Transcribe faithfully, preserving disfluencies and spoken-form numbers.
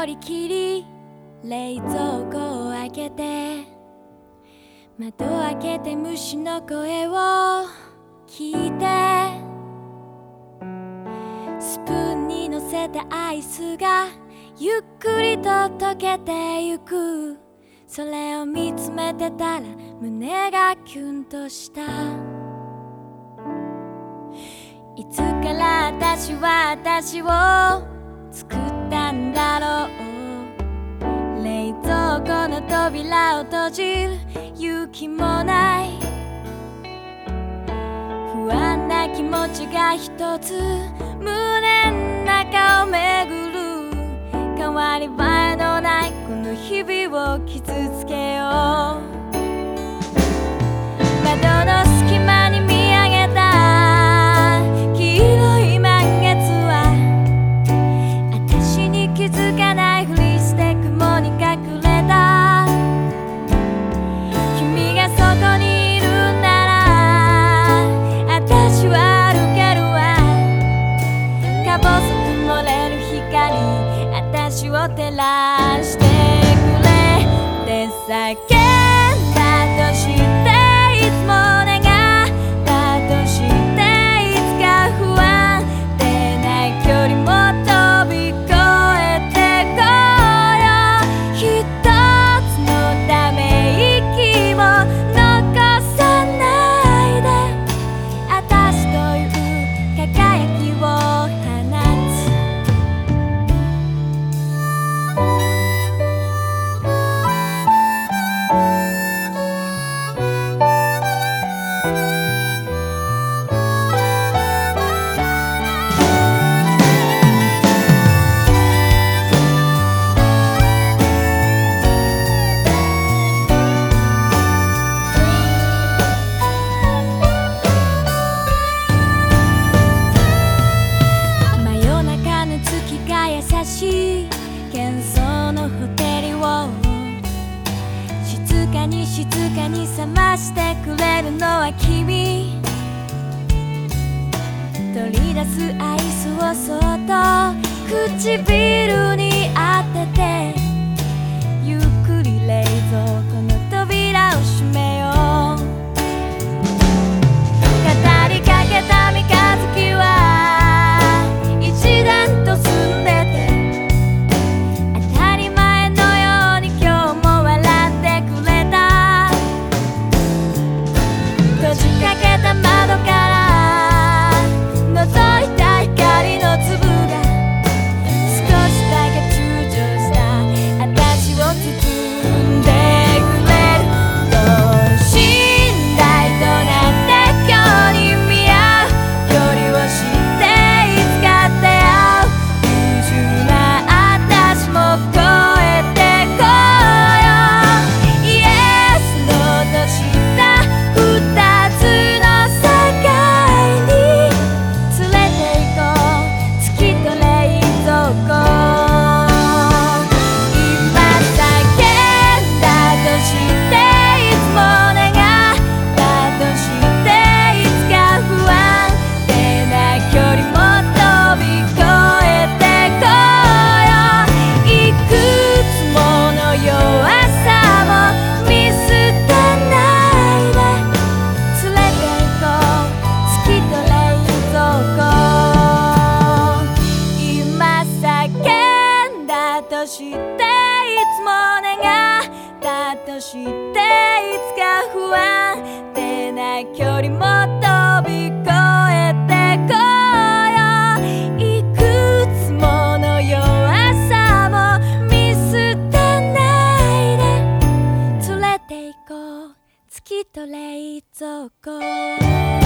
よりきり冷蔵庫を開けて窓を開けて虫の声を聞いてスプーンに乗せたアイスがゆっくりと溶けてゆくそれを見つめてたら胸がキュンとしたいつから私は私を作ったんだろう冷蔵庫の扉を閉じる勇気もない不安な気持ちが一つ胸の中を巡る変わり映えのないこの日々を傷つけよう窓の隙間に見上げた黄色い満月は私に気づかないふりして雲に隠れた君がそこにいるなら私は歩けるわか細く漏れる光私を照らしてくれって叫んだとしていつも願ったとしていつか不安でない距離も飛び越えてこよう一つのため息も残さないで私という輝きを放つ優しい喧騒のホテルを静かに静かに冷ましてくれるのは君取り出すアイスをそっと唇に当ててゆっくり冷蔵庫の扉を閉めよう語りかけた三日月は一段と澄んで窓から覗いた光の粒が少しだけ躊躇した私を包んでくれる等身大となって今日に見合う距離を知っていつか出会う優柔な私も超えてこようイエスのとした二つのとしていつも願ったとしていつか不安でない距離も飛び越えてこよういくつもの弱さも見捨てないで連れて行こう月と冷蔵庫